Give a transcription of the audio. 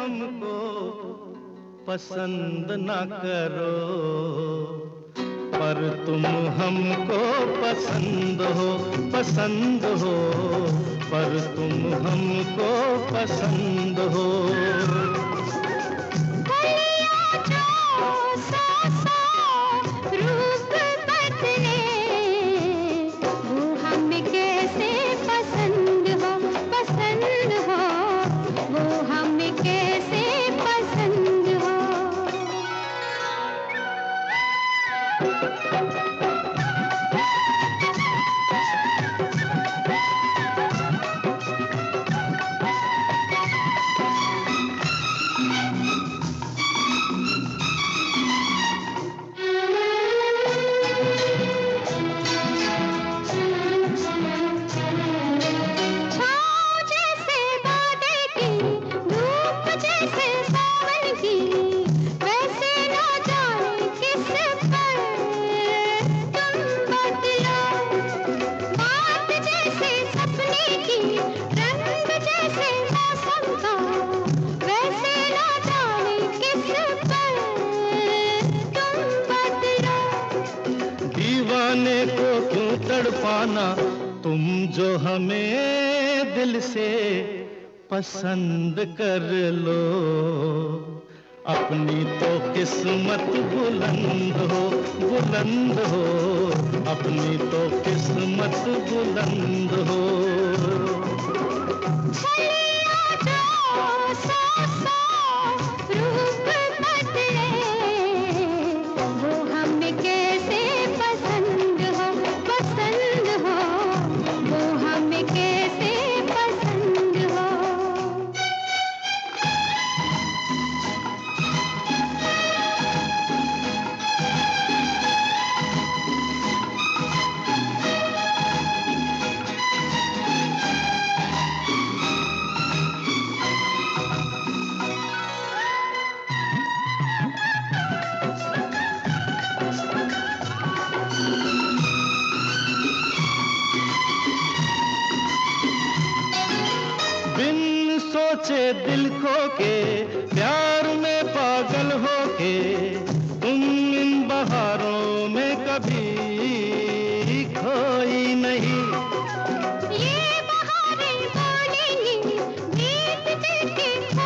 हमको पसंद न करो, पर तुम हमको पसंद हो, पसंद हो, पर तुम हमको पसंद हो। दीवाने को क्यों तड़पाना, तुम जो हमें दिल से पसंद कर लो। अपनी तो किस्मत बुलंद हो, बुलंद हो, अपनी तो किस्मत बुलंद हो। बिन सोचे दिल खो के, प्यार में पागल हो के, तुम इन बहारों में कभी खोई नहीं। ये बहारें बोलेंगी, बीत दिल के